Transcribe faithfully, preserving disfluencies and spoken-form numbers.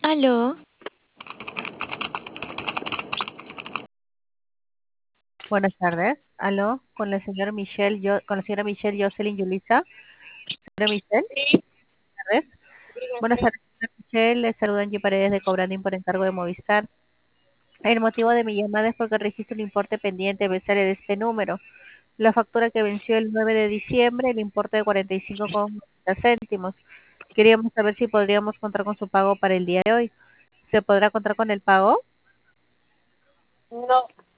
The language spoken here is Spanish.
Aló, Buenas tardes. Aló, con la señora Michelle, yo, con la señora Michelle Jocelyn Yulisa. Señora Michelle, buenas tardes. Buenas tardes, señora Michelle. Le saludan Angie Paredes de Cobrandín por encargo de Movistar. El motivo de mi llamada es porque registro un importe pendiente me sale de este número. La factura que venció el nueve de diciembre, el importe de cuarenta y cinco con noventa céntimos. Queríamos saber si podríamos contar con su pago para el día de hoy. ¿Se podrá contar con el pago? No,